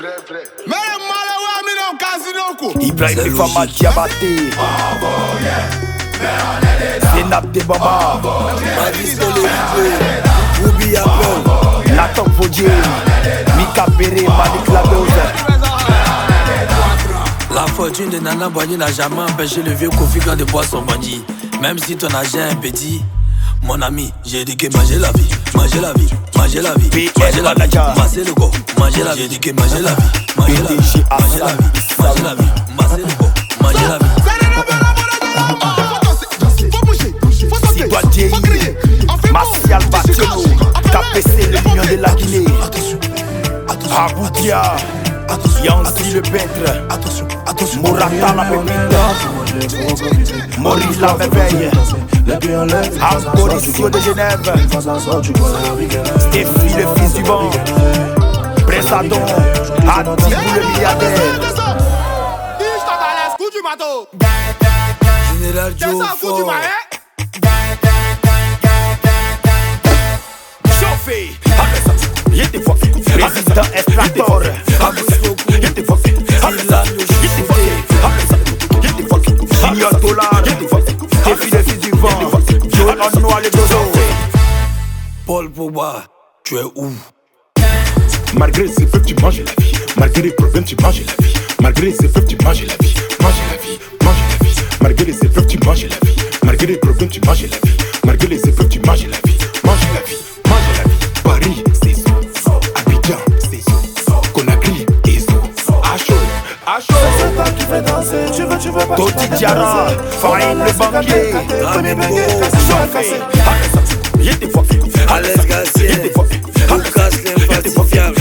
Ibrahim Fama Diabaté Senap de Baba Mavis dans le rideau Ruby Apple Nathan Fodier Mika Béré Malik Labose. La fortune de Nana Boigny n'a jamais empêché le vieux Kofi quand de boire son bandit. Même si ton argent est petit, mon ami, j'ai dit que manger la vie, manger la vie, manger la vie, manger la vie, masser le go, manger la vie, j'ai dit que manger la vie, manger la vie, manger la vie, manger la vie, masser le go, manger la vie. Si doit dire Martial Batiolo, KPC le lion de la Guinée. Aboudia, Yancy le peintre. Morata la pépite, Maurice la merveille, Mauricio de Genève, Stéphie le fils du vent, Bressadon, Atibou le milliardaire. Général Joe Fort. Chauffé, président Extractor, Junior Dollar, Stéphie le fils du vent, Joe en noir les dodos. Paul Pogba, tu es où? Malgré ces feux, tu manges la vie. Malgré les problèmes, tu manges la vie. Malgré ces feux, tu manges la vie. Mange la vie, mange la vie. Malgré ces feux, tu manges la vie. Malgré les problèmes, tu manges la vie. Malgré ces feux, tu manges la vie. Mange la vie, mange la vie. Paris, c'est ça. Abidjan, c'est ça. Conakry, c'est ça. Acho, Acho. C'est toi qui fais danser. Tu veux pas. Toti Diarra, Faïm le banquier, Chauffé, Alex Garcia, Lucas l'infalsifiable,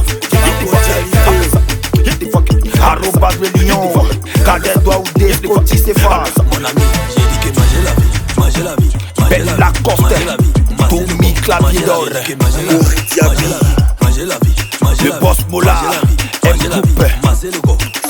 Arrobas le lion, Kader Douaoudé, Scotty Stéphane. mon ami, j'ai dit que manger la vie, manger la vie, manger la vie, manger la vie, Toumi Clavier d'or, manger la vie, manger la vie, manger la vie, le boss Mola, manger la vie, manger la vie, manger le go.